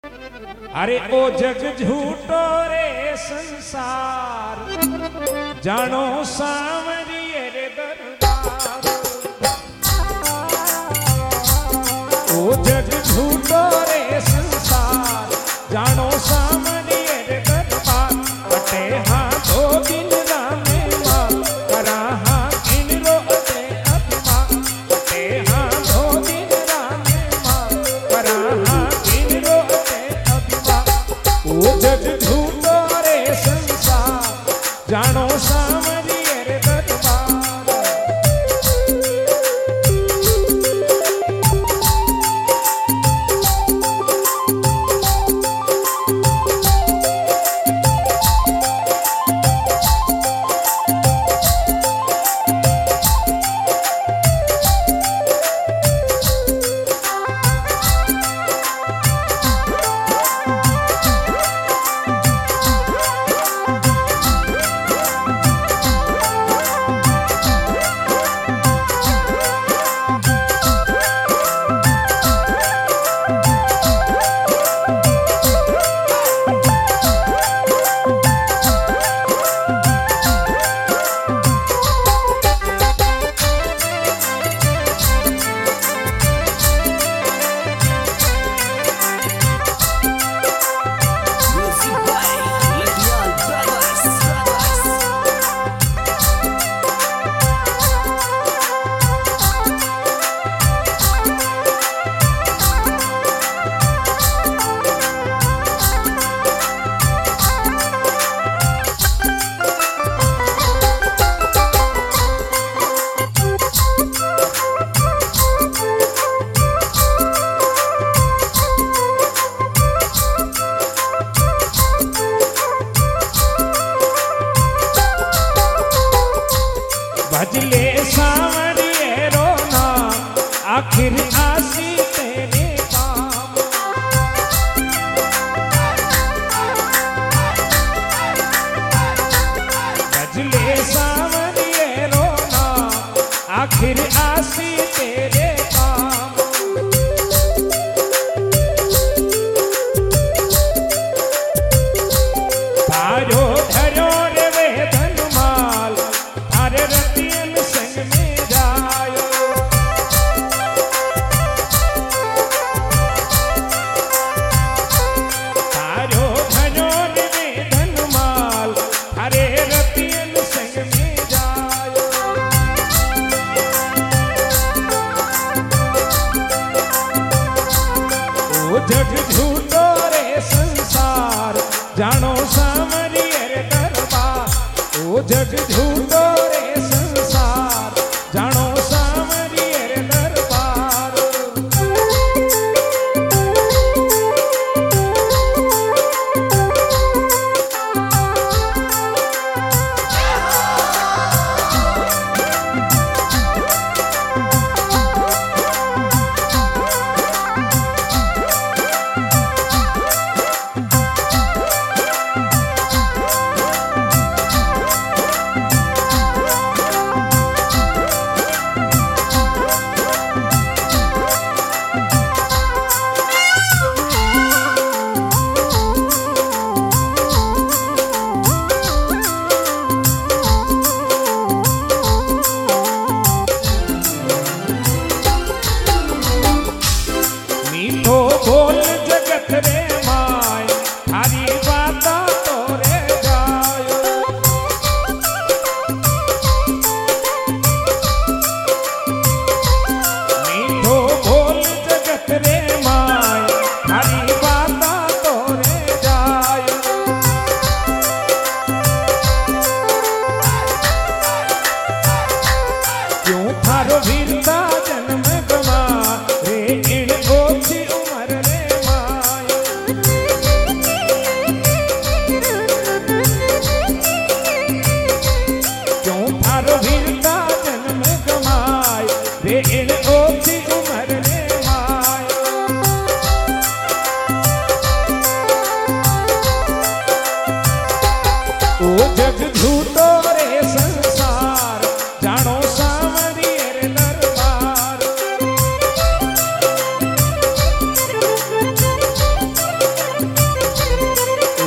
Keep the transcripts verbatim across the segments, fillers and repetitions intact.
अरे ओ जग झूठो रे संसार, जानो सांवरिये रे दरबार। ओ जग झूठो रे संसार, जानो सांवरिये रे दरबार। अटे हाँ दो दिन रामे माँ, करा हाँ इन रो अटे अभिमा। अटे हाँ दो दिन रामे माँ, करा हाँ इन रो अटे अभिमा। ओ जग झूठो रे संसार, जानो सांवरिये रे दरबार। भजले सांवरिये रो नाम, आखिर आसी तेरे काम। भजले सांवरिये रो नाम, आखिर आसी तेरे काम। तारो धरो रे वेदन माल, थारे रतियन संग में जायो। तारो धरो रे वेदन माल, थारे रतियन संग में जायो।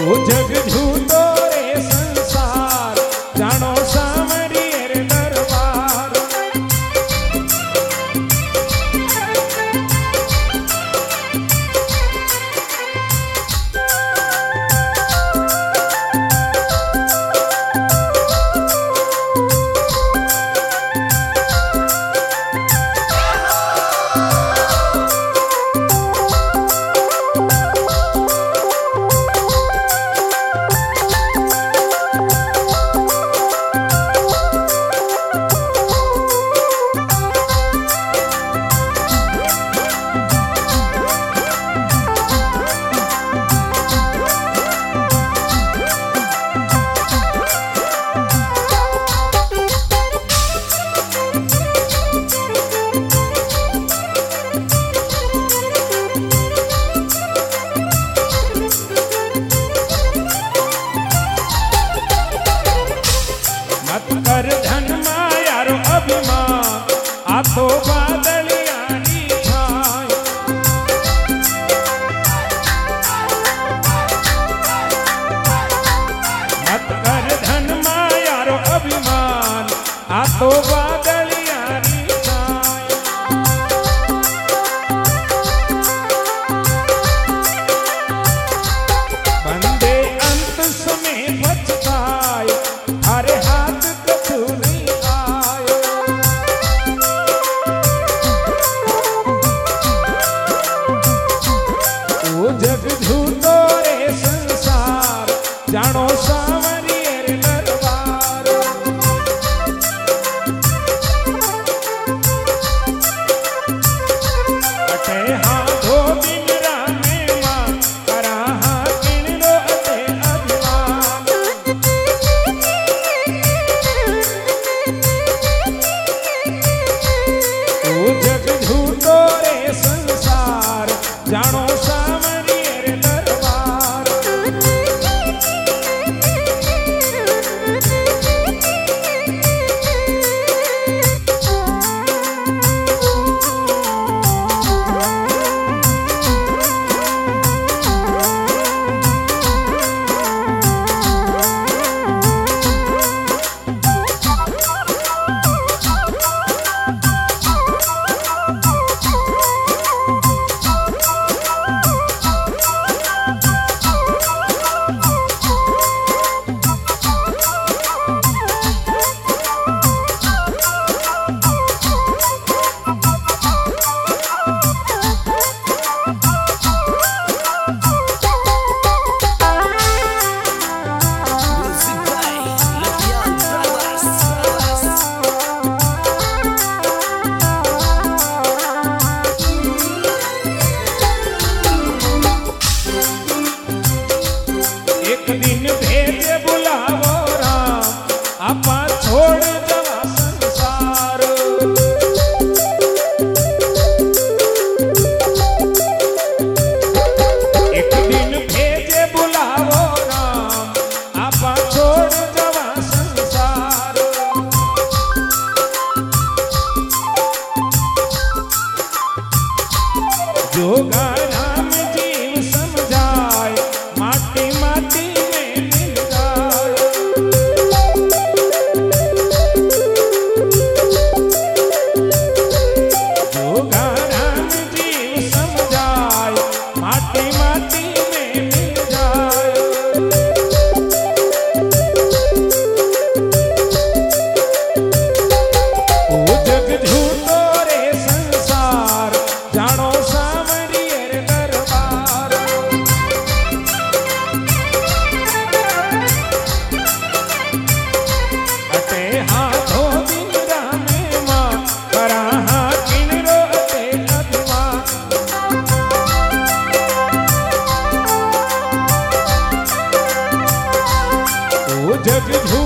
ओ जग झूठो रे संसार जानो सामरिये रे दरबार। कर धन माया रो अभिमान आ तो बादलियानी छाय। मत कर धन माया रो अभिमान आ तो बादलियानी छाय। बंदे अंत समय पछताए अरे हाथ कछु नहीं आयो। ओ जग झूठो रे संसार जानो सामरिये रे दरबार। अटे हाथो दिन रामे मां करा हाँ किणरो अटे अभिमान। ओ जग झूठो रे संसार जानो सामरिये रे दरबार। एक दिन भेजे बुलावो राम आपा छोड़ जवा संसार। एक दिन भेजे बुलावो राम आपा छोड़ जवा संसार। जोगा राम जीव समझाए माटी माटी में मिल जाए। जोगा राम जीव समझाए माटी माटी में मिल जाए। ओ जग झूठो रे संसार जानो सामरिये रे दरबार। अटे हाथो दिन रामे मां करा हाँ किणरो अटे अभिमान। ओ जग झूठो